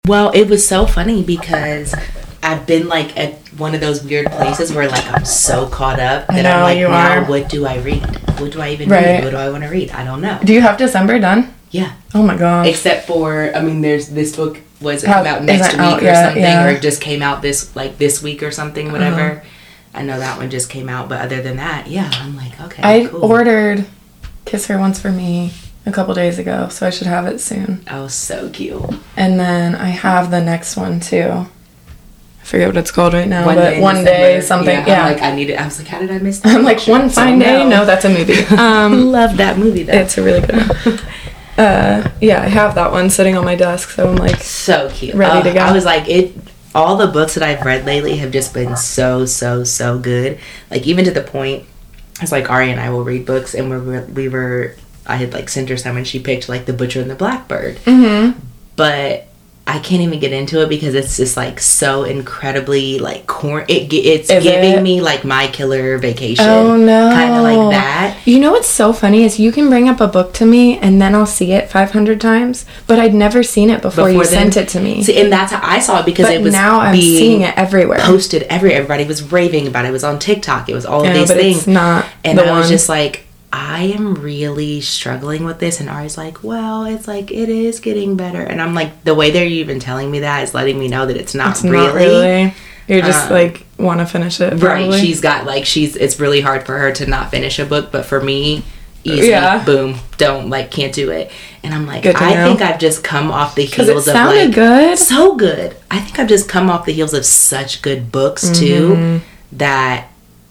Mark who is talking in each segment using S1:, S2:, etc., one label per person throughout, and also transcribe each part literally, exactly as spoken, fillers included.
S1: Well, it was so funny because I've been like at one of those weird places where like I'm so caught up that I'm like, now are. what do I read? What do I even right. read? What do I want to read? I don't know.
S2: Do you have December done?
S1: Yeah.
S2: Oh my gosh.
S1: Except for, I mean, there's this book was it come out next week out? or yeah, something, yeah. or it just came out this like this week or something, whatever. Uh-huh. I know that one just came out, but other than that, yeah, I'm like, okay.
S2: I
S1: cool.
S2: ordered Kiss Her Once for Me a couple days ago, so I should have it soon.
S1: Oh, so cute.
S2: And then I have the next one too. I forget what it's called right now,
S1: one
S2: but
S1: day
S2: one day something. Yeah, yeah.
S1: I'm like I need it. I was like, how did I miss that?
S2: I'm like, one fine day. No, that's a movie.
S1: Um, love that movie though.
S2: It's a really good one. Uh, yeah, I have that one sitting on my desk, so I'm like
S1: so cute,
S2: ready
S1: uh,
S2: to go.
S1: I was like, it. All the books that I've read lately have just been so so so good. Like even to the point, it's like Ari and I will read books, and we were we were I had like sent her some, and she picked like The Butcher and the Blackbird. Mm-hmm. But I can't even get into it because it's just like so incredibly like corn. It it's is giving it? me like My Killer Vacation.
S2: Oh no,
S1: kind of like that.
S2: You know what's so funny is you can bring up a book to me and then I'll see it five hundred times, but I'd never seen it before, before you then, sent it to me.
S1: See, and that's how I saw it because
S2: but
S1: it was
S2: now I'm
S1: being
S2: seeing it everywhere.
S1: Posted everywhere. Everybody was raving about it. It was on TikTok. It was all of
S2: yeah,
S1: these
S2: but
S1: things.
S2: It's not
S1: and
S2: the
S1: I was
S2: one.
S1: just like, I am really struggling with this. And Ari's like, well, it's like, it is getting better. And I'm like, the way they're even telling me that is letting me know that it's not,
S2: it's
S1: really.
S2: not really. You're just
S1: um,
S2: like, want to finish it. Probably.
S1: Right. She's got like, she's, it's really hard for her to not finish a book. But for me, easy,
S2: yeah.
S1: boom, don't, like, can't do it. And I'm like,
S2: Good to
S1: I
S2: know.
S1: think I've just come off the heels
S2: it
S1: of
S2: sounded
S1: like.
S2: good.
S1: So good. I think I've just come off the heels of such good books too mm-hmm. that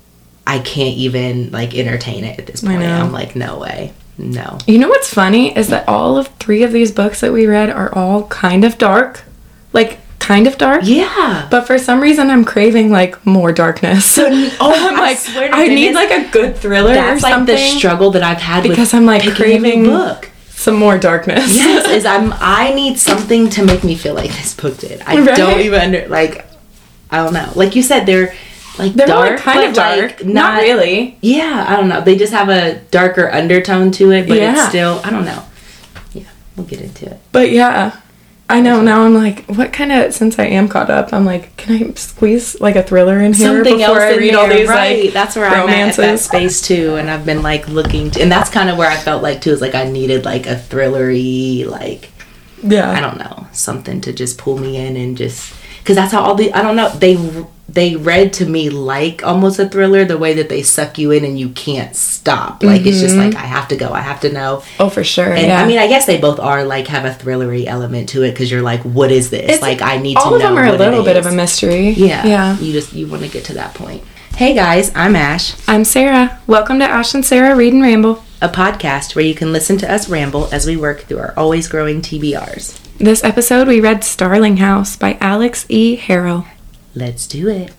S1: I can't even like entertain it at this point. I'm like, no way. No.
S2: You know what's funny is that all of three of these books that we read are all kind of dark. Like, kind of dark.
S1: Yeah.
S2: But for some reason, I'm craving, like, more darkness. So, oh, I'm
S1: I
S2: like,
S1: swear to
S2: I
S1: goodness,
S2: need, like, a good thriller
S1: that's
S2: or something.
S1: That's like the struggle that I've had
S2: because
S1: with
S2: I'm, like,
S1: picking
S2: craving
S1: a new book.
S2: Some more darkness.
S1: Yes, is I'm, I need something to make me feel like this book did. I right? don't even, under, like, I don't know. Like you said, they're... Like
S2: They're
S1: dark,
S2: like kind of dark.
S1: Like
S2: not, not really.
S1: Yeah, I don't know. They just have a darker undertone to it, but yeah. it's still, I don't know. Yeah, we'll get into it.
S2: But yeah, I know. Now I'm like, what kind of, since I am caught up, I'm like, can I squeeze like a thriller in here
S1: Something
S2: before
S1: else
S2: I read
S1: there,
S2: all these
S1: right.
S2: like
S1: That's where
S2: romances.
S1: I'm at, at that space too, and I've been like looking, to, and that's kind of where I felt like too, is like I needed like a thrillery, like,
S2: yeah,
S1: I don't know, something to just pull me in and just, because that's how all the, I don't know, they they read to me like almost a thriller, the way that they suck you in and you can't stop. Like, mm-hmm. it's just like, I have to go, I have to know.
S2: Oh, for sure.
S1: And
S2: yeah.
S1: I mean, I guess they both are like, have a thrillery element to it, because you're like, what is this?
S2: It's,
S1: like, I need to know.
S2: All of them are a little bit
S1: is.
S2: of a mystery.
S1: Yeah.
S2: Yeah.
S1: You just, you want to get to that point. Hey guys, I'm Ash.
S2: I'm Sarah. Welcome to Ash and Sarah Read and Ramble,
S1: a podcast where you can listen to us ramble as we work through our always growing T B Rs.
S2: This episode, we read Starling House by Alex E. Harrow.
S1: Let's do it.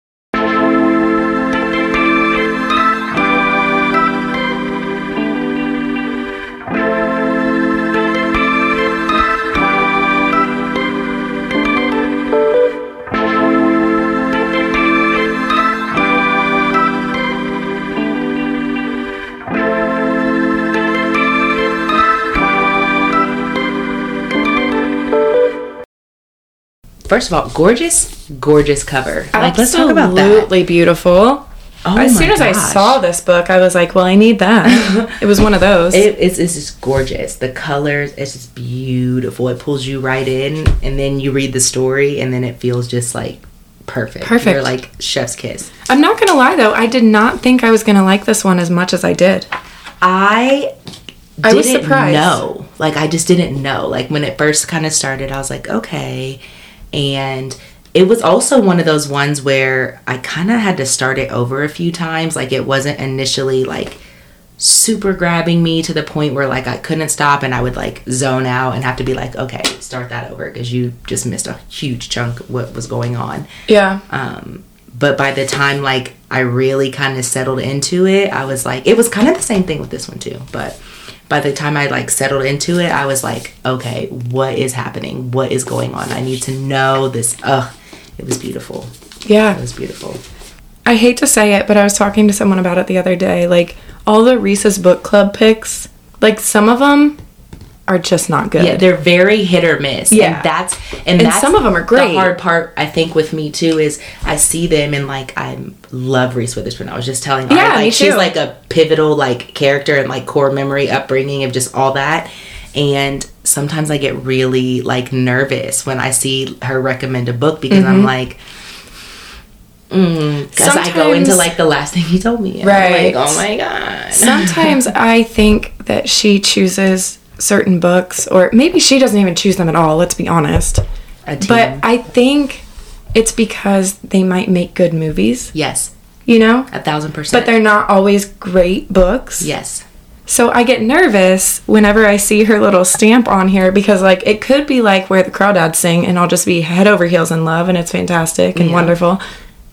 S1: First of all, gorgeous, gorgeous cover. Like, let's talk about that.
S2: Absolutely beautiful.
S1: Oh
S2: as
S1: my
S2: soon as
S1: gosh.
S2: I saw this book, I was like, well, I need that. It was one of those.
S1: It, it's, it's just gorgeous. The colors, it's just beautiful. It pulls you right in, and then you read the story, and then it feels just like perfect.
S2: Perfect.
S1: You're like chef's kiss.
S2: I'm not going to lie, though. I did not think I was going to like this one as much as I did.
S1: I...
S2: I was
S1: didn't
S2: surprised.
S1: know. Like, I just didn't know. Like, when it first kind of started, I was like, okay. And it was also one of those ones where I kind of had to start it over a few times. Like, it wasn't initially, like, super grabbing me to the point where, like, I couldn't stop and I would, like, zone out and have to be like, okay, start that over because you just missed a huge chunk of what was going on.
S2: Yeah.
S1: Um, but by the time, like, I really kind of settled into it, I was like, it was kind of the same thing with this one, too. But by the time I, like, settled into it, I was like, okay, what is happening? What is going on? I need to know this. Ugh, it was beautiful.
S2: Yeah.
S1: It was beautiful.
S2: I hate to say it, but I was talking to someone about it the other day. Like, all the Reese's Book Club picks, like, some of them are just not good.
S1: Yeah, they're very hit or miss.
S2: Yeah.
S1: And that's and,
S2: And
S1: that's
S2: some of them are great.
S1: The hard part, I think, with me too is I see them and like I love Reese Witherspoon. I was just telling her,
S2: Yeah,
S1: like
S2: me
S1: she's
S2: too.
S1: like a pivotal like character and like core memory upbringing of just all that. And sometimes I get really like nervous when I see her recommend a book because
S2: Mm-hmm.
S1: I'm like, mm, because I go into
S2: Sometimes-
S1: like the last thing he told me. And
S2: Right.
S1: I'm like, oh my god.
S2: Sometimes I think that she chooses certain books, or maybe she doesn't even choose them at all, let's be honest.
S1: A team.
S2: But I think it's because they might make good movies,
S1: yes,
S2: you know?
S1: a thousand percent.
S2: But they're not always great books.
S1: yes.
S2: So I get nervous whenever I see her little stamp on here because, like, it could be like Where the Crawdads Sing and I'll just be head over heels in love and it's fantastic and
S1: Yeah.
S2: wonderful.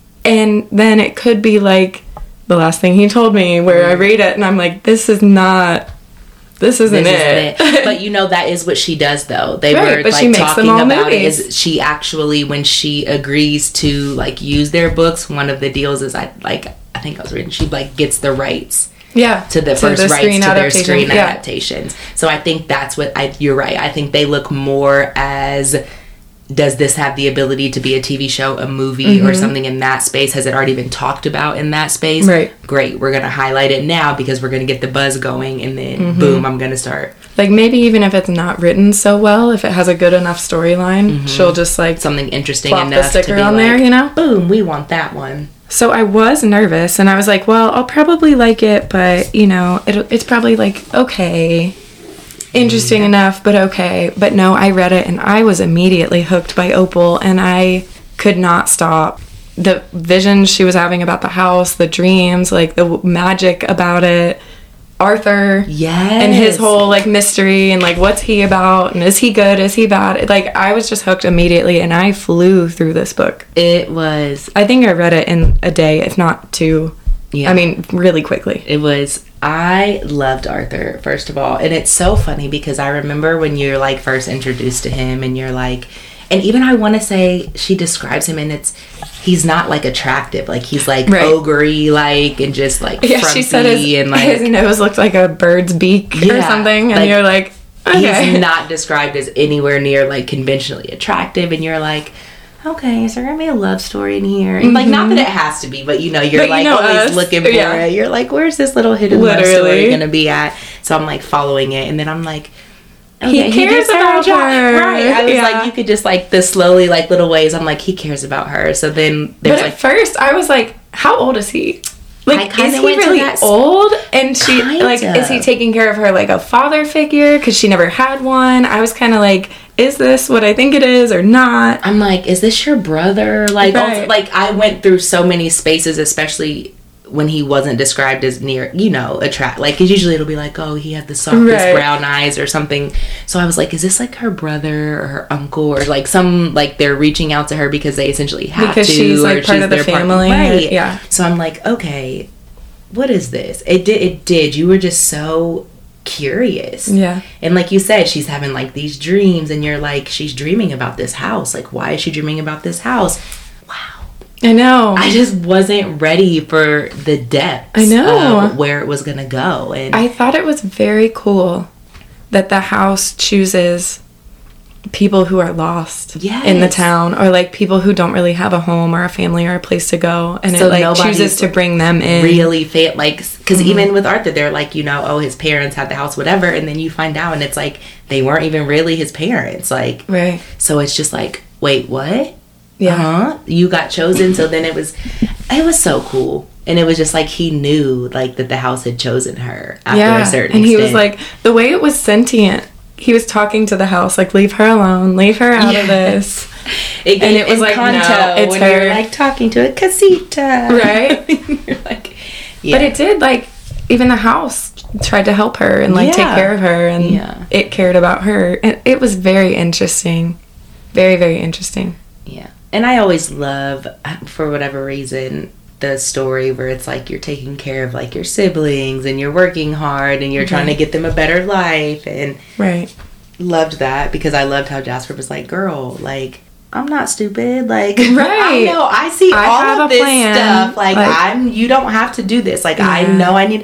S2: And then it could be like The Last Thing He Told Me, where I read it and I'm like, this is not, this isn't
S1: This
S2: it.
S1: isn't it. But you know, that is what she does though. They
S2: Right,
S1: were
S2: but
S1: like
S2: she makes
S1: talking
S2: them all
S1: about
S2: movies.
S1: it is she actually, when she agrees to like use their books, one of the deals is I like I think I was reading she like gets the rights
S2: Yeah.
S1: to the first rights
S2: screen
S1: to their
S2: adaptation.
S1: screen
S2: Yeah.
S1: adaptations. So I think that's what I you're right. I think they look more as, does this have the ability to be a T V show, a movie, or something in that space? Has it already been talked about in that space?
S2: Right.
S1: Great. We're going to highlight it now because we're going to get the buzz going, and then boom, I'm going to start
S2: Like, maybe even if it's not written so well, if it has a good enough storyline, she'll just, like,
S1: something interesting
S2: plop the
S1: enough to
S2: sticker
S1: be
S2: on
S1: like,
S2: there, you know?
S1: boom, we want that one.
S2: So I was nervous, and I was like, well, I'll probably like it, but, you know, it, it's probably, like, okay. Interesting enough, but okay. But no, I read it, and I was immediately hooked by Opal, and I could not stop. The visions she was having about the house, the dreams, like, the magic about it. Arthur.
S1: Yes.
S2: And his whole, like, mystery, and, like, what's he about, and is he good, is he bad? Like, I was just hooked immediately, and I flew through this book.
S1: It was,
S2: I think I read it in a day, if not two.
S1: yeah.
S2: I mean, really quickly.
S1: It was, I loved Arthur, first of all. And it's so funny because I remember when you're like first introduced to him and you're like, and even I want to say she describes him and it's, he's not like attractive. Like he's like
S2: Right.
S1: ogre like and just like
S2: Yeah,
S1: frumpy
S2: she said his,
S1: and like.
S2: his nose looked like a bird's beak or
S1: Yeah,
S2: something, and
S1: like,
S2: you're like, okay.
S1: He's not described as anywhere near like conventionally attractive, and you're like, okay, is there gonna be a love story in here? And like, not that it has to be, but you know, you're
S2: But you
S1: like
S2: know
S1: always
S2: us.
S1: looking for
S2: Yeah.
S1: it. You're like, where's this little hidden love story
S2: Literally.
S1: gonna be at? So I'm like following it, and then I'm like,
S2: He
S1: okay,
S2: cares
S1: gets her
S2: about
S1: a job.
S2: her.
S1: Right? I was
S2: Yeah.
S1: like, you could just like the slowly like little ways. I'm like, he cares about her. So then
S2: But
S1: there's
S2: at
S1: like.
S2: first, I was like, how old is he?
S1: I
S2: Like,
S1: kinda
S2: is he
S1: went to
S2: really
S1: that s-
S2: old? And she,
S1: Kind
S2: like, is he
S1: of.
S2: taking care of her like a father figure? Because she never had one. I was kind of like, is this what I think it is or not?
S1: I'm like, is this your brother? Like,
S2: Right.
S1: also, like I went through so many spaces, especially when he wasn't described as near, you know, attract. Like, 'cause usually it'll be like, oh, he had the softest
S2: Right.
S1: brown eyes or something. So I was like, is this like her brother or her uncle or like some like they're reaching out to her because they essentially have
S2: Because
S1: to,
S2: she's, like,
S1: or
S2: part of the
S1: their
S2: family,
S1: right?
S2: yeah.
S1: So I'm like, okay, what is this? It did. It did. You were just so curious.
S2: Yeah.
S1: And like you said, she's having like these dreams and you're like, she's dreaming about this house. Like, why is she dreaming about this house? Wow.
S2: I know.
S1: I just wasn't ready for the depths
S2: I know.
S1: of where it was going to go. And
S2: I thought it was very cool that the house chooses people who are lost in the
S1: Yes.
S2: town, or like people who don't really have a home or a family or a place to go, and
S1: So
S2: it like
S1: nobody's
S2: chooses to bring them in.
S1: really fa- like, because
S2: Mm-hmm.
S1: even with Arthur, they're like, you know, oh, his parents had the house, whatever. And then you find out and it's like, they weren't even really his parents. Like,
S2: Right.
S1: so it's just like, wait, what?
S2: Yeah.
S1: Uh-huh. You got chosen. So then it was, it was so cool. And it was just like, he knew like that the house had chosen her after
S2: Yeah.
S1: a certain
S2: And he
S1: extent.
S2: was like, the way it was sentient. He was talking to the house like, leave her alone, leave her out
S1: Yeah.
S2: of this.
S1: It,
S2: and it was like, no, it's
S1: when
S2: her.
S1: you're like talking to a casita.
S2: Right.
S1: You're like, yeah.
S2: But it did, like, even the house tried to help her and like take
S1: Yeah.
S2: care of her, and
S1: Yeah.
S2: it cared about her. And it was very interesting. Very, very interesting.
S1: Yeah. And I always love, for whatever reason, the story where it's like you're taking care of like your siblings and you're working hard and you're trying to
S2: Right.
S1: get them a better life, and
S2: Right.
S1: loved that because I loved how Jasper was like, girl, like, I'm not stupid. Like,
S2: Right.
S1: I know, I see
S2: I
S1: all
S2: have
S1: of
S2: a
S1: this
S2: plan.
S1: stuff. Like,
S2: Like-
S1: I'm, you don't have to do this. Like, I
S2: Yeah.
S1: know I need,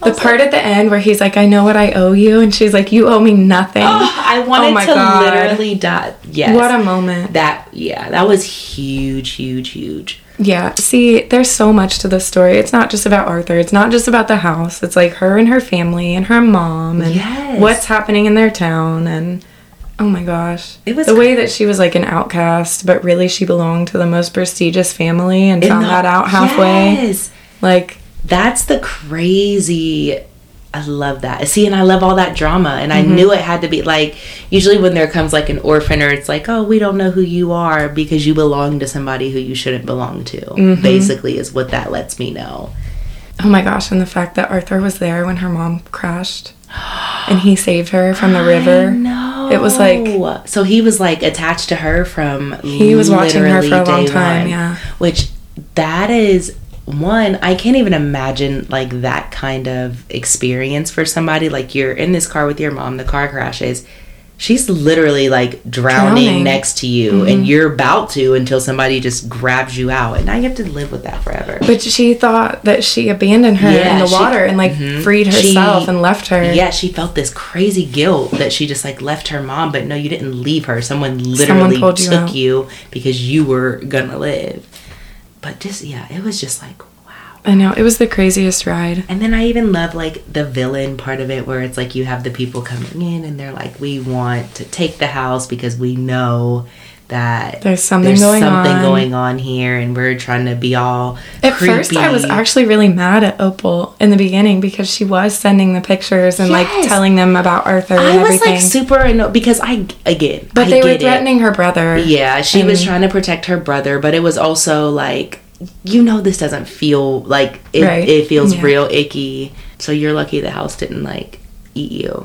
S2: The part like, at the end where he's like, I know what I owe you. And she's like, you owe me nothing.
S1: Oh, I wanted oh my to God. literally die. Yes.
S2: What a moment.
S1: That, yeah, that was huge, huge, huge.
S2: Yeah. See, there's so much to this story. It's not just about Arthur. It's not just about the house. It's like her and her family and her mom and yes. what's happening in their town. And oh my gosh. It was the way that she was like an outcast, but really she belonged to the most prestigious family and found the, that out halfway. Yes. Like,
S1: that's the crazy. I love that. See, and I love all that drama. And mm-hmm. I knew it had to be like, usually when there comes like an orphan or it's like, oh, we don't know who you are because you belong to somebody who you shouldn't belong to. Mm-hmm. Basically is what that lets me know.
S2: Oh my gosh. And the fact that Arthur was there when her mom crashed and he saved her from the river.
S1: No.
S2: It was like.
S1: So he was like attached to her from
S2: He was watching her for a long time.
S1: One,
S2: yeah.
S1: Which that is. One, I can't even imagine like that kind of experience for somebody. Like you're in this car with your mom, the car crashes, she's literally like drowning, drowning. next to you mm-hmm. and you're about to until somebody just grabs you out and now you have to live with that forever.
S2: But she thought that she abandoned her yeah, in the she, water and like mm-hmm. freed herself she, and left her.
S1: Yeah, she felt this crazy guilt that she just like left her mom, but no, you didn't leave her. Someone literally Someone you took out. you because you were gonna live. But just, yeah, it was just like, wow.
S2: I know. It was the craziest ride.
S1: And then I even love, like, the villain part of it where it's like you have the people coming in and they're like, we want to take the house because we know that
S2: there's something,
S1: there's
S2: going,
S1: something
S2: on.
S1: going on here and we're trying to be all
S2: At
S1: creepy.
S2: first, I was actually really mad at Opal in the beginning because she was sending the pictures and, yes. like, telling them about Arthur and
S1: I was,
S2: everything.
S1: like, super annoyed because I, again,
S2: But
S1: I
S2: they
S1: get
S2: were threatening
S1: it.
S2: her brother.
S1: Yeah, she was trying to protect her brother, but it was also, like, you know this doesn't feel like it,
S2: right.
S1: it feels
S2: yeah.
S1: real icky. So you're lucky the house didn't, like, eat you.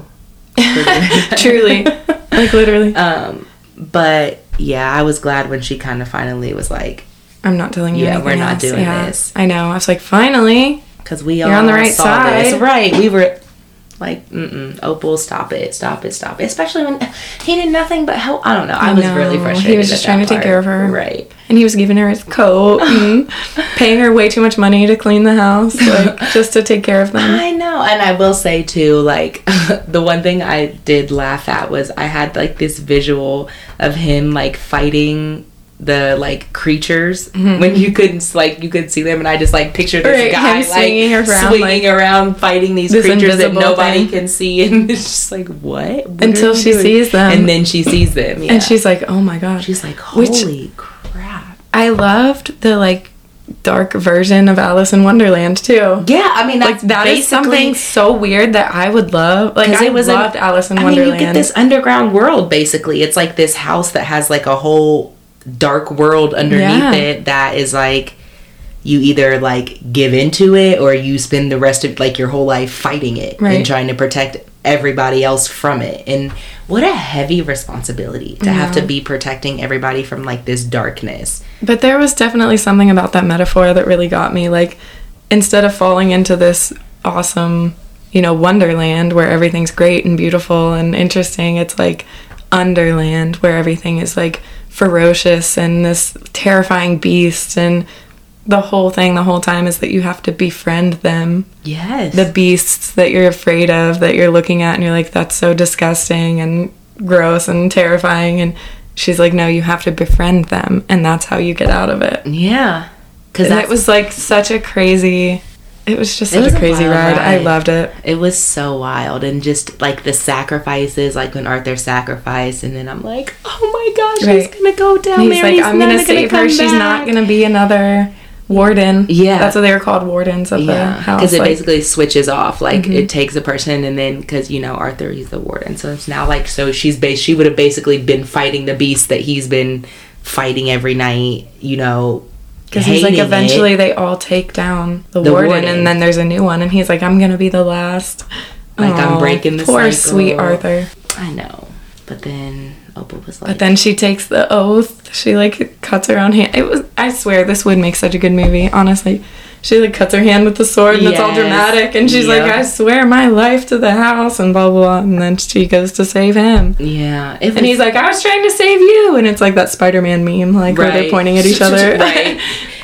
S2: Truly. Like, literally.
S1: Um, but... Yeah, I was glad when she kind of finally was like,
S2: I'm not telling you
S1: yeah, we're not
S2: else.
S1: doing
S2: yeah,
S1: this.
S2: I know. I was like, finally.
S1: Because we
S2: You're
S1: all
S2: on the right
S1: saw
S2: side.
S1: This. Right. We were like, mm-mm, Opal, stop it, stop it, stop it. Especially when he did nothing but help. I don't know. I, I was know. really frustrated.
S2: He was just trying to
S1: part.
S2: take care of her.
S1: Right.
S2: And he was giving her his coat and paying her way too much money to clean the house, like, just to take care of them.
S1: I know. And I will say, too, like, the one thing I did laugh at was I had, like, this visual of him, like, fighting the like creatures mm-hmm. when you couldn't like you could see them, and I just like picture this right, guy like swinging around, swinging like, around fighting these creatures that nobody thing. can see, and it's just like what, what
S2: until she doing? sees them,
S1: and then she sees them, yeah.
S2: and she's like, oh my gosh,
S1: she's like, holy Which, crap.
S2: I loved the like dark version of Alice in Wonderland too.
S1: Yeah, I mean that's
S2: like, that is something so weird that I would love. Like I
S1: it was
S2: loved an, Alice in
S1: I
S2: Wonderland.
S1: mean, you get this underground world basically. It's like this house that has like a whole dark world underneath yeah. it that is like you either like give into it or you spend the rest of like your whole life fighting it right. and trying to protect everybody else from it. And what a heavy responsibility to yeah. have to be protecting everybody from like this darkness.
S2: But there was definitely something about that metaphor that really got me. Like, instead of falling into this awesome, you know, wonderland where everything's great and beautiful and interesting, it's like underland where everything is like ferocious and this terrifying beast, and the whole thing the whole time is that you have to befriend them.
S1: Yes.
S2: The beasts that you're afraid of, that you're looking at and you're like, that's so disgusting and gross and terrifying, and she's like, no, you have to befriend them, and that's how you get out of it.
S1: Yeah.
S2: Because it was like such a crazy... It was just such was a crazy a ride. ride. I loved it.
S1: It was so wild. And just, like, the sacrifices, like, when Arthur sacrificed, and then I'm like, oh, my gosh, right. he's going to go down
S2: and
S1: there.
S2: He's like, I'm going to save her. Back. She's not going to be another warden.
S1: Yeah.
S2: That's what they were called, wardens of yeah. the house.
S1: Because it
S2: like,
S1: basically switches off. Like, mm-hmm. it takes a person, and then, because, you know, Arthur, he's the warden. So it's now, like, so she's bas- she would have basically been fighting the beast that he's been fighting every night, you know,
S2: because he's like, eventually it. they all take down the, the warden, warden, and then there's a new one, and he's like, I'm gonna be the last.
S1: Like, Aww, I'm breaking the
S2: poor
S1: cycle.
S2: Sweet Arthur.
S1: I know, but then Opal was like,
S2: but then she takes the oath. She like cuts her own hand. It was. I swear, this would make such a good movie. Honestly, she like cuts her hand with the sword, and yes. it's all dramatic. And she's yep. like, I swear my life to the house, and blah blah blah. And then she goes to save him.
S1: Yeah,
S2: and he's like, I was trying to save you, and it's like that Spider-Man meme, like right. where they're pointing at each other.
S1: Right.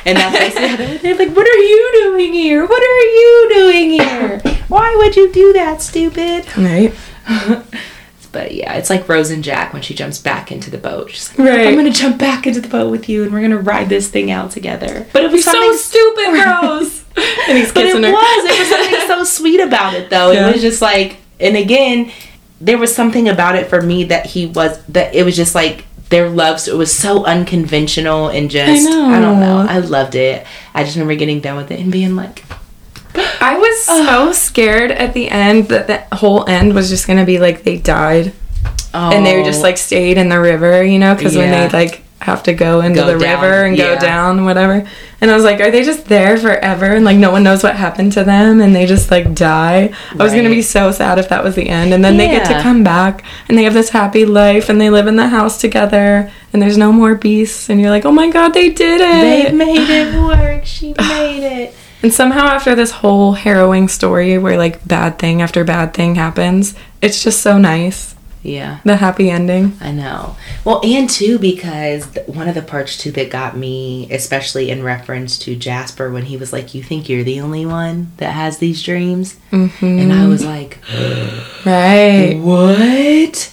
S1: And that's basically how they're, they're like, what are you doing here? What are you doing here? Why would you do that, stupid?
S2: Right.
S1: But yeah, it's like Rose and Jack when she jumps back into the boat. She's like,
S2: right.
S1: I'm going to jump back into the boat with you and we're going to ride this thing out together. But it was
S2: You're
S1: something
S2: so stupid, Rose. And he's
S1: But it
S2: kissing her.
S1: was. It was something so sweet about it, though.
S2: Yeah.
S1: It was just like, and again, there was something about it for me that he was, that it was just like, their love story was so unconventional and just,
S2: I know.
S1: I don't know. I loved it. I just remember getting done with it and being like,
S2: I was so scared at the end that the whole end was just going to be like they died.
S1: oh.
S2: And they just like stayed in the river, you know, because when
S1: Yeah.
S2: they like have to go into
S1: Go
S2: the
S1: down,
S2: river and
S1: yeah.
S2: go down and whatever. And I was like, are they just there forever and like no one knows what happened to them and they just like die? I was going to
S1: Right.
S2: be so sad if that was the end. And then they get to
S1: Yeah.
S2: come back and they have this happy life and they live in the house together and there's no more beasts. And you're like, oh my God, they did it.
S1: they made it work. She made it.
S2: And somehow after this whole harrowing story where like bad thing after bad thing happens, it's just so nice.
S1: Yeah.
S2: The happy ending.
S1: I know. Well, and too, because th- one of the parts too that got me, especially in reference to Jasper, when he was like, you think you're the only one that has these dreams?
S2: Mm-hmm.
S1: And I was like,
S2: Right.
S1: what?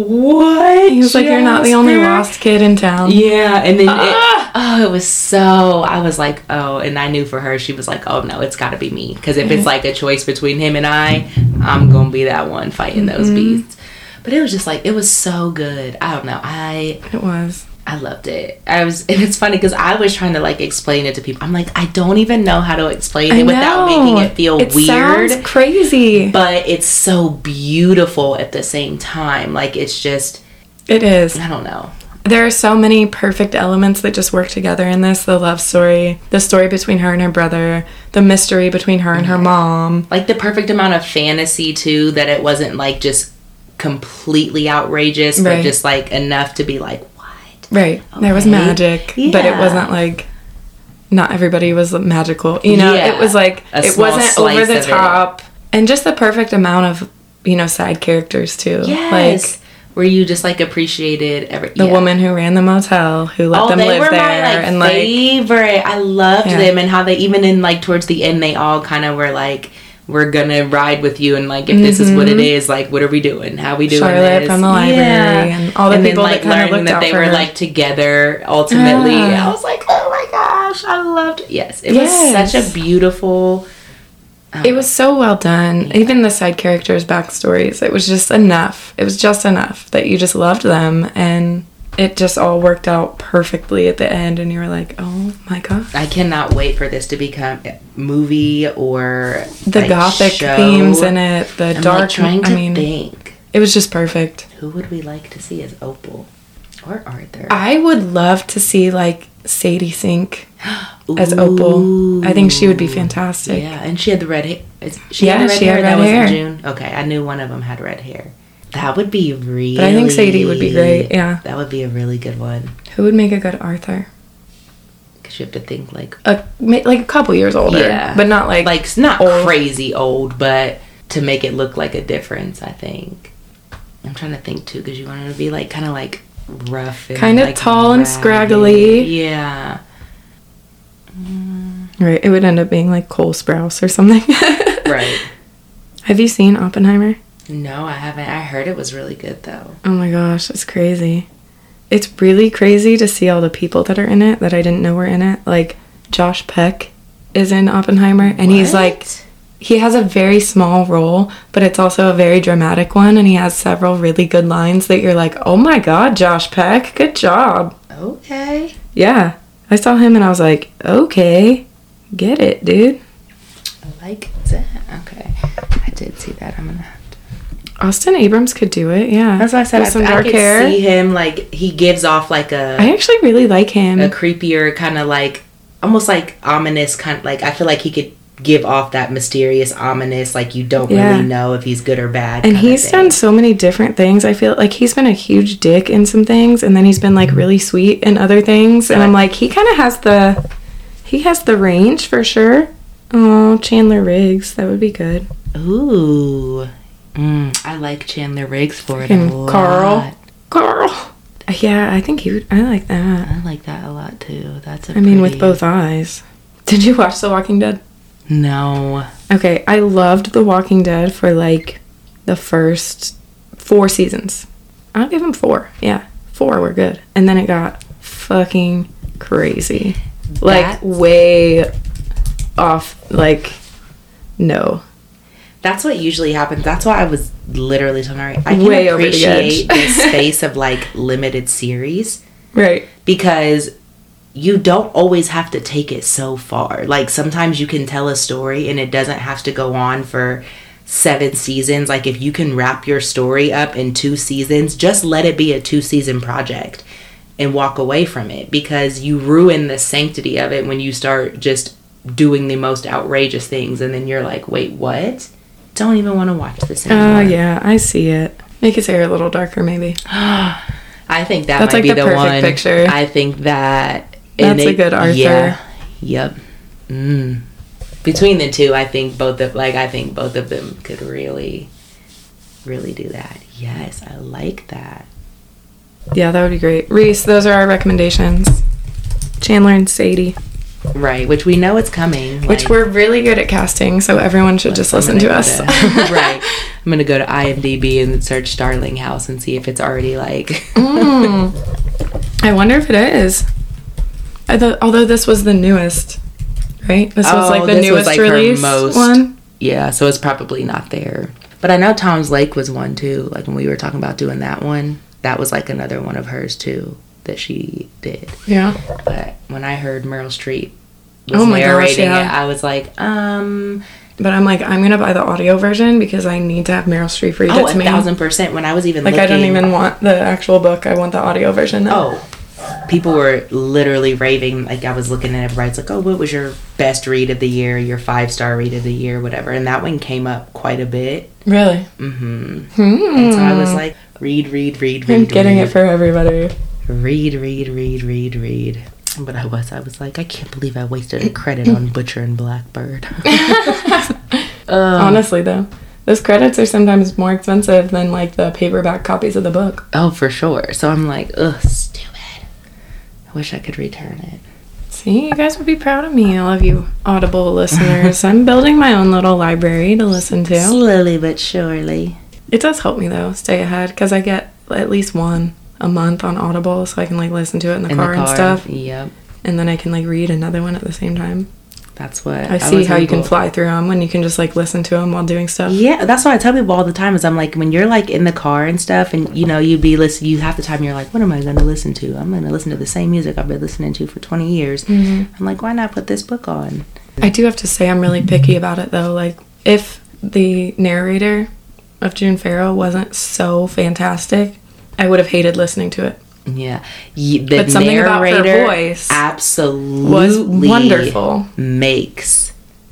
S1: What?
S2: He was like, you're not the only
S1: Jasper?"
S2: lost kid in town.
S1: Yeah, and then
S2: Ah!
S1: it, oh, it was so. I was like, oh, and I knew for her, she was like, oh no, it's got to be me, because if it's like a choice between him and I, I'm gonna be that one fighting those
S2: Mhm.
S1: beasts. But it was just like, it was so good. I don't know, I
S2: It was.
S1: I loved it. I was, and it's funny because I was trying to like explain it to people. I'm like, I don't even know how to explain it
S2: I
S1: without
S2: know.
S1: making it feel
S2: it
S1: weird.
S2: Sounds crazy.
S1: But it's so beautiful at the same time. Like, it's just,
S2: It is.
S1: I don't know.
S2: There are so many perfect elements that just work together in this. The love story, the story between her and her brother, the mystery between her and her mom.
S1: Like the perfect amount of fantasy too, that it wasn't like just completely outrageous, but
S2: Right.
S1: just like enough to be like, what?
S2: Right. There was
S1: Okay.
S2: magic, but it
S1: Yeah.
S2: wasn't like not everybody was magical. You know,
S1: Yeah.
S2: it was like
S1: A
S2: it
S1: small
S2: wasn't
S1: slice
S2: over the
S1: of it.
S2: top and just the perfect amount of, you know, side characters too.
S1: Yes.
S2: Like
S1: where you just like appreciated every
S2: the
S1: yeah.
S2: woman who ran the motel, who let
S1: Oh,
S2: them
S1: they
S2: live
S1: were
S2: there,
S1: my like
S2: and like
S1: favorite. I loved
S2: Yeah.
S1: them, and how they even in like towards the end they all kind of were like, we're gonna ride with you, and like if this is what it is, like what are we doing? How we doing
S2: Charlotte
S1: this?
S2: from the library and all the
S1: and
S2: people
S1: then, like,
S2: that kind of
S1: learning
S2: looked
S1: that
S2: out
S1: they
S2: for
S1: were
S2: her.
S1: like together ultimately.
S2: Yeah.
S1: I was like, oh my gosh, I loved it. Yes, it
S2: Yes.
S1: was such a beautiful. I don't
S2: It
S1: know.
S2: was so well done.
S1: Yeah.
S2: Even the side characters' backstories, it was just enough. It was just enough that you just loved them, and it just all worked out perfectly at the end. And you were like, "Oh my god!"
S1: I cannot wait for this to become a movie or
S2: The
S1: like,
S2: gothic
S1: show.
S2: themes in it, the
S1: I'm
S2: dark.
S1: like trying to
S2: I mean,
S1: think.
S2: it was just perfect.
S1: Who would we like to see as Opal or Arthur?
S2: I would love to see like Sadie Sink as Opal. I think she would be fantastic.
S1: Yeah, and she had the red hair. Is- She
S2: Yeah,
S1: had the red
S2: she
S1: hair.
S2: had
S1: that
S2: red
S1: was
S2: hair.
S1: in June. Okay, I knew one of them had red hair. That would be really.
S2: But I think Sadie would be great. Yeah.
S1: That would be a really good one.
S2: Who would make a good Arthur?
S1: Because you have to think like,
S2: A ma- like a couple years older,
S1: yeah,
S2: but not like
S1: like not
S2: old.
S1: crazy old, but to make it look like a difference. I think. I'm trying to think too, because you want it to be like kind of like rough, and
S2: Kinda
S1: like,
S2: tall and
S1: ragged.
S2: scraggly.
S1: Yeah.
S2: Right, it would end up being like Cole Sprouse or something.
S1: Right.
S2: Have you seen Oppenheimer?
S1: No, I haven't. I heard it was really good though.
S2: Oh my gosh, it's crazy. It's really crazy to see all the people that are in it that I didn't know were in it. Like Josh Peck is in Oppenheimer, and he's like,
S1: What?
S2: he has a very small role, but it's also a very dramatic one, and he has several really good lines that you're like, oh my god, Josh Peck, good job.
S1: Okay.
S2: Yeah, I saw him and I was like, okay, get it, dude.
S1: I like that. Okay. I did see that. I'm gonna have to.
S2: Austin Abrams could do it, yeah.
S1: That's what I said.
S2: With
S1: I,
S2: some
S1: I
S2: dark
S1: could
S2: hair.
S1: see him like he gives off like a
S2: I actually really like him.
S1: a creepier kind of like almost like ominous kind. Like I feel like he could give off that mysterious ominous, like you don't
S2: Yeah.
S1: really know if he's good or bad.
S2: And
S1: kinda
S2: he's
S1: thing.
S2: done so many different things. I feel like he's been a huge dick in some things, and then he's been like really sweet in other things. And I'm like, he kind of has the, he has the range for sure. Oh, Chandler Riggs, that would be good.
S1: Ooh. Mm, I like Chandler Riggs for it a
S2: And
S1: lot.
S2: Carl. Carl. Yeah, I think you. I like that.
S1: I like that a lot too. That's a
S2: I mean,
S1: pretty...
S2: with both eyes. Did you watch The Walking Dead?
S1: No.
S2: Okay, I loved The Walking Dead for like the first four seasons. I'll give them four. Yeah, four were good. And then it got fucking crazy. Like,
S1: That's...
S2: way off. Like, no.
S1: That's what usually happens. That's why I was literally telling her, I can
S2: Way over the
S1: appreciate
S2: edge.
S1: the space of, like, limited series.
S2: Right.
S1: Because you don't always have to take it so far. Like, sometimes you can tell a story and it doesn't have to go on for seven seasons. Like, if you can wrap your story up in two seasons, just let it be a two-season project and walk away from it, because you ruin the sanctity of it when you start just doing the most outrageous things and then you're like, wait, what? Don't even want to watch this anymore.
S2: Oh, uh, yeah, I see it. Make his hair a little darker, maybe.
S1: I think that
S2: That's
S1: might
S2: like
S1: be
S2: the
S1: the,
S2: perfect
S1: one.
S2: picture.
S1: I think that...
S2: That's a good Arthur.
S1: Yeah. Yep. Mm. Between the two, I think both of like I think both of them could really, really do that. Yes, I like that.
S2: Yeah, that would be great. Reese, those are our recommendations. Chandler and Sadie.
S1: Right, which we know it's coming.
S2: Which
S1: like,
S2: we're really good at casting, so everyone should just listen to us.
S1: To, right. I'm going to go to IMDb and search Starling House and see if it's already like...
S2: mm. I wonder if it is. I thought, although this was the newest, right? This was
S1: oh,
S2: like the
S1: this
S2: newest
S1: was, like,
S2: release
S1: most,
S2: one.
S1: Yeah, so it's probably not there. But I know Tom's Lake was one too. Like when we were talking about doing that one, that was like another one of hers too that she did.
S2: Yeah.
S1: But when I heard Meryl Streep was
S2: oh my
S1: narrating
S2: gosh, yeah.
S1: it, I was like, um...
S2: But I'm like, I'm going to buy the audio version because I need to have Meryl Streep read
S1: oh,
S2: it to
S1: a
S2: me.
S1: a thousand percent. When I was even
S2: like,
S1: looking...
S2: I don't even want the actual book. I want the audio version now.
S1: Oh. People were literally raving. Like, I was looking at everybody's like, oh, what was your best read of the year, your five-star read of the year, whatever. And that one came up quite a bit.
S2: Really?
S1: Mm-hmm.
S2: Hmm.
S1: And so I was like, read, read, read, read,
S2: I'm getting
S1: read.
S2: it for everybody.
S1: Read, read, read, read, read. But I was, I was like, I can't believe I wasted a credit on Butcher and Blackbird. um,
S2: Honestly, though, those credits are sometimes more expensive than, like, the paperback copies of the book.
S1: Oh, for sure. So I'm like, ugh, stupid. I wish I could return it.
S2: See, you guys would be proud of me. I love you, Audible listeners. I'm building my own little library to listen to.
S1: Slowly but surely.
S2: It does help me, though, stay ahead, because I get at least one a month on Audible, so I can, like, listen to it in the,
S1: in
S2: car,
S1: the car
S2: and stuff.
S1: Yep.
S2: And then I can, like, read another one at the same time.
S1: That's what
S2: I see
S1: I
S2: how you
S1: able.
S2: can fly through them when you can just, like, listen to them while doing stuff.
S1: Yeah, that's what I tell people all the time is I'm like, when you're, like, in the car and stuff and, you know, you be listen, you half the time you're like, what am I going to listen to? I'm going to listen to the same music I've been listening to for twenty years. Mm-hmm. I'm like, why not put this book on?
S2: I do have to say I'm really picky about it, though. Like, if the narrator of June Farrow wasn't so fantastic, I would have hated listening to it.
S1: Yeah. The
S2: but something
S1: narrator
S2: about her voice
S1: absolutely
S2: was wonderful.
S1: Makes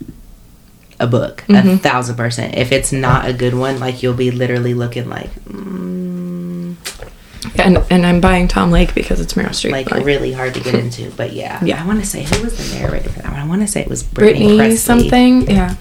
S1: a book.
S2: Mm-hmm.
S1: A thousand percent. If it's not a good one, like, you'll be literally looking like... Mm,
S2: and and I'm buying Tom Lake because it's Meryl Streep.
S1: like,
S2: like
S1: really hard to get into. But yeah.
S2: Yeah.
S1: I want to say, who was the narrator for that one? I want to say it was Brittany,
S2: Brittany
S1: Presley.
S2: something. Yeah.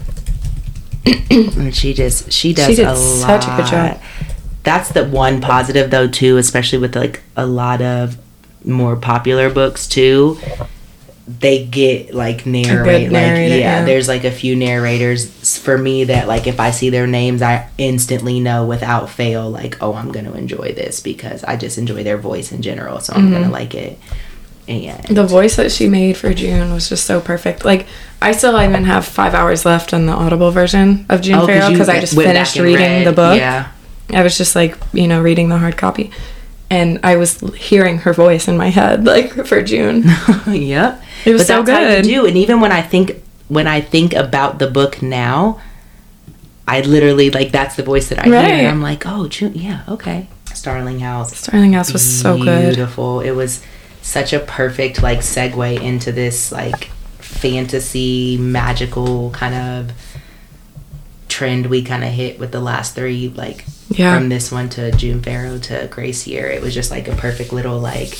S1: And she just, she does
S2: she did
S1: a
S2: such
S1: lot.
S2: a good job.
S1: That's the one positive, though, too, especially with, like, a lot of more popular books, too. They get, like, narrate. Like, yeah,
S2: yeah,
S1: there's, like, a few narrators for me that, like, if I see their names, I instantly know without fail, like, oh, I'm going to enjoy this because I just enjoy their voice in general, so I'm mm-hmm. going to like it. And
S2: the voice that she made for June was just so perfect. Like, I still even have five hours left on the Audible version of June
S1: oh,
S2: Farrow because I just finished reading
S1: read.
S2: the book.
S1: Yeah.
S2: I was just, like, you know, reading the hard copy. And I was hearing her voice in my head, like, for June.
S1: Yep.
S2: It was
S1: but
S2: so
S1: that's
S2: good.
S1: How you do. And even when I think when I think about the book now, I literally, like, that's the voice that I
S2: right.
S1: hear. And I'm like, oh, June, yeah, okay. Starling House.
S2: Starling House was so good.
S1: Beautiful. It was such a perfect, like, segue into this, like, fantasy, magical kind of trend we kind of hit with the last three, like,
S2: yeah.
S1: from this one to June Farrow to Grace Year. It was just, like, a perfect little, like...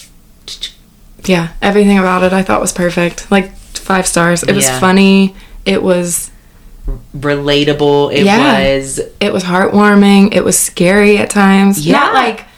S2: Yeah, everything about it I thought was perfect. Like, five stars. It was
S1: yeah.
S2: funny. It was...
S1: relatable. It
S2: yeah.
S1: was...
S2: It was heartwarming. It was scary at times.
S1: Yeah.
S2: Not, like,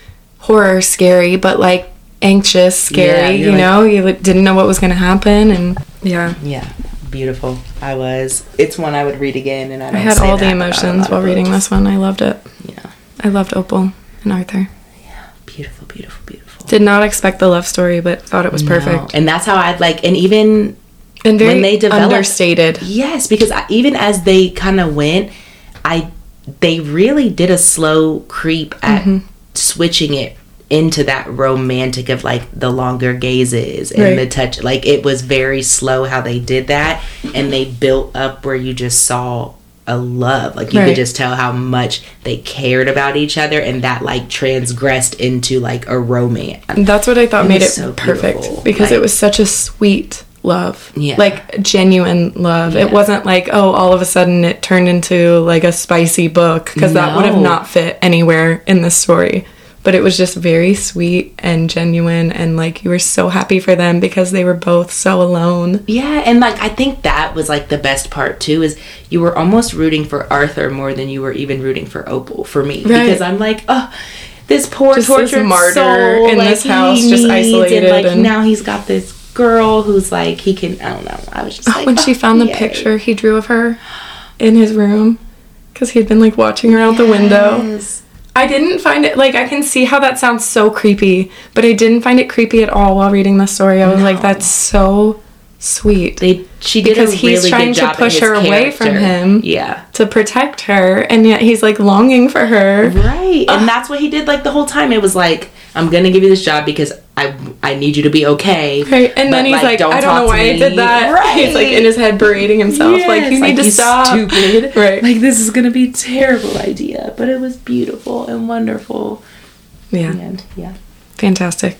S2: horror scary, but like anxious scary,
S1: Yeah,
S2: you
S1: you're
S2: know? You like, didn't know what was going to happen, and yeah.
S1: Yeah, beautiful. I was. It's one I would read again, and I
S2: I
S1: don't
S2: had
S1: say
S2: all the
S1: that about a
S2: emotions
S1: lot
S2: while
S1: of
S2: reading
S1: books.
S2: this one. I loved it.
S1: Yeah.
S2: I loved Opal and Arthur.
S1: Yeah, beautiful, beautiful, beautiful.
S2: Did not expect the love story, but thought it was perfect.
S1: No. And that's how I'd like, and even
S2: And very
S1: when they developed-
S2: understated.
S1: yes, because I, even as they kind of went, I they really did a slow creep at
S2: Mm-hmm.
S1: switching it into that romantic of like the longer gazes and
S2: Right.
S1: the touch. Like it was very slow how they did that, and they built up where you just saw a love. Like you
S2: Right.
S1: could just tell how much they cared about each other, and that like transgressed into like a romance.
S2: And that's what I thought
S1: It
S2: made
S1: was
S2: it
S1: so
S2: perfect,
S1: beautiful.
S2: because
S1: Like-
S2: it was such a sweet love.
S1: Yeah.
S2: Like genuine love.
S1: Yeah.
S2: It wasn't like, oh, all of a sudden it turned into like a spicy book, because that would have
S1: No.
S2: not fit anywhere in this story. But it was just very sweet and genuine, and like you were so happy for them because they were both so alone.
S1: Yeah, and like I think that was like the best part too, is you were almost rooting for Arthur more than you were even rooting for Opal for me.
S2: Right.
S1: Because I'm like, oh, this poor
S2: Just
S1: tortured
S2: this martyr
S1: soul
S2: in
S1: like,
S2: this
S1: he
S2: house, just
S1: needs,
S2: isolated,
S1: and like
S2: and-
S1: now he's got this girl who's like he can I don't know. I was just
S2: Oh,
S1: like
S2: when she
S1: oh,
S2: found the
S1: yay.
S2: picture he drew of her in his room, because he'd been like watching her out the window.
S1: Yes.
S2: I didn't find it, like, I can see how that sounds so creepy, but I didn't find it creepy at all while reading the story. I was
S1: No.
S2: like, that's so sweet.
S1: They she did
S2: Because
S1: a
S2: he's
S1: really
S2: trying
S1: good
S2: to
S1: job at
S2: push
S1: his
S2: her away from
S1: character.
S2: him.
S1: Yeah.
S2: To protect her, and yet he's like longing for her.
S1: Right. And that's what he did like the whole time. It was like, I'm gonna give you this job because I I need you to be okay.
S2: Right, and then
S1: but,
S2: he's like,
S1: don't
S2: I don't
S1: talk
S2: know
S1: to
S2: why I
S1: me.
S2: did that.
S1: Right.
S2: He's like in his head berating himself, like,
S1: Yes,
S2: you need to
S1: you
S2: stop.
S1: Stupid.
S2: Right.
S1: Like this is gonna be a terrible idea. But it was beautiful and wonderful.
S2: Yeah,
S1: And yeah.
S2: fantastic.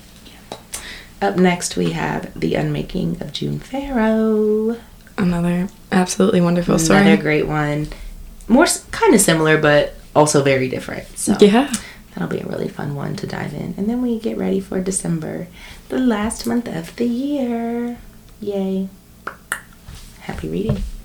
S1: Up next we have The Unmaking of June Farrow.
S2: Another absolutely wonderful story.
S1: Another great one. More kind of similar, but also very different. So
S2: Yeah.
S1: that'll be a really fun one to dive in. And then we get ready for December, the last month of the year. Yay. Happy reading.